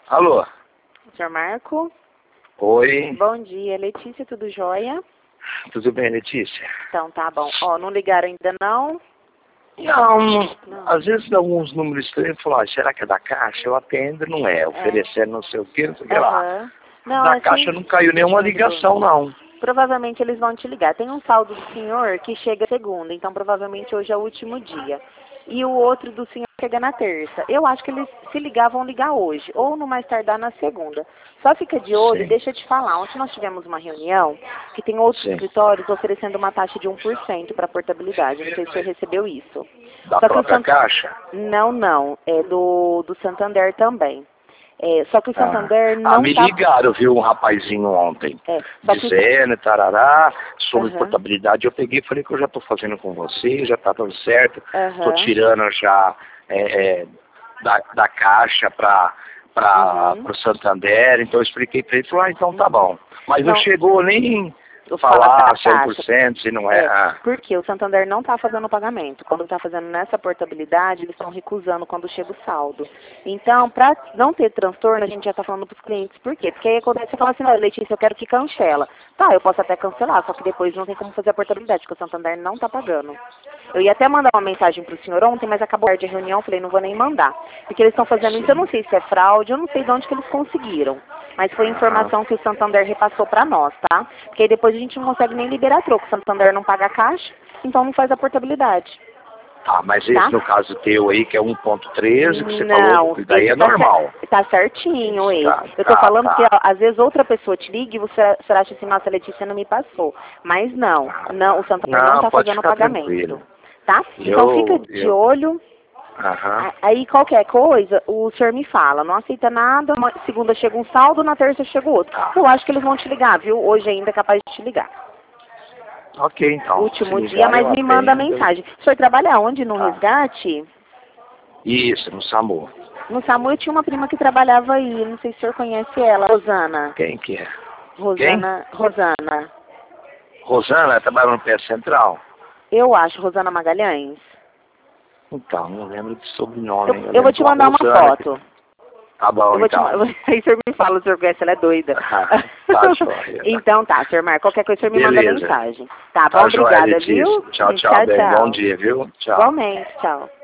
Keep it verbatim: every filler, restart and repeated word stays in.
Alô? senhor Marco? Oi. Bom dia, Letícia, tudo jóia? Tudo bem, Letícia? Então tá bom. Ó, não ligaram ainda não? Não, Não. às vezes dá alguns números estranhos, eu falo, ah, será que é da Caixa? Eu atendo, não é, oferecendo não sei o que, não sei o que lá. Aham. Não, Da assim, Caixa não caiu nenhuma ligação, não. provavelmente eles vão te ligar. Tem um saldo do senhor que chega segunda, então provavelmente hoje é o último dia. E o outro do senhor chega na terça. Eu acho que eles, se ligar, vão ligar hoje, ou no mais tardar na segunda. Só fica de olho, Sim. deixa eu te falar. Ontem nós tivemos uma reunião que tem outros Sim. escritórios oferecendo uma taxa de um por cento para portabilidade. Não sei se o senhor recebeu isso. Da Só que o própria Sant... Caixa? Não, não. É do, do Santander também. É, só que o Santander Ah, não ah me tá... ligaram, viu, um rapazinho ontem, É, só que... dizendo, tarará, sobre Uhum. portabilidade. Eu peguei e falei que eu já estou fazendo com você, já está tudo certo, estou Uhum. tirando já é, é, da, da Caixa para para Uhum. o Santander, então eu expliquei para ele, falou, ah, então tá bom. Mas não, Não chegou nem eu falar falo da cem por taxa. cento, se não é. É, Ah, porque o Santander não está fazendo o pagamento. Quando está fazendo nessa portabilidade, eles estão recusando quando chega o saldo. Então, para não ter transtorno, a gente já está falando para os clientes. Por quê? Porque aí acontece, você fala assim, olha, Letícia, eu quero que cancela. Tá, eu posso até cancelar, só que depois não tem como fazer a portabilidade, porque o Santander não está pagando. Eu ia até mandar uma mensagem para o senhor ontem, mas acabou a de reunião, falei, não vou nem mandar. Porque eles estão fazendo isso, eu sim. não sei se é fraude, eu não sei de onde que eles conseguiram. Mas foi informação que o Santander repassou para nós, tá? Porque aí depois a gente não consegue nem liberar troco. O Santander não paga a caixa, então não faz a portabilidade. Tá, mas esse Tá? no caso teu aí, que é um ponto treze, que você Não, falou, daí esse é tá, normal. cer tá certinho Esse esse. tá, Eu tô tá, falando que tá. ó, às vezes outra pessoa te liga e você, você acha assim, nossa, a Letícia não me passou. Mas não, não, o Santander não Não, tá pode fazendo o ficar pagamento. tranquilo. Tá? Então fica Eu, de eu, olho. aham. A- Aí qualquer coisa, o senhor me fala, não aceita nada, uma- segunda chega um saldo, na terça chega o outro. Tá. Eu acho que eles vão te ligar, viu? Hoje ainda é capaz de te ligar. Ok, então. Último Se dia, ligar, mas eu me manda atendo. mensagem. O senhor trabalha onde? No Tá. resgate? Isso, no SAMU. No SAMU eu tinha uma prima que trabalhava aí, não sei se o senhor conhece ela, Rosana. Quem que é? Rosana, Rosana. Rosana, trabalha no P S Central? Eu acho, Rosana Magalhães. Então, não lembro de sobrenome. Eu, Eu eu lembro vou de te uma mandar uma Rosana que... foto. Tá bom, Eu vou te então. mandar. Aí o senhor me fala, o senhor conhece, ela é doida. Ah, tá joia. Então tá, senhor Marco, qualquer coisa o senhor me manda Beleza. mensagem. Tá Tá bom, joia, obrigada, Letícia. viu? Tchau, tchau, Tchau, bem. Bom tchau. dia, viu? Tchau. Igualmente, tchau.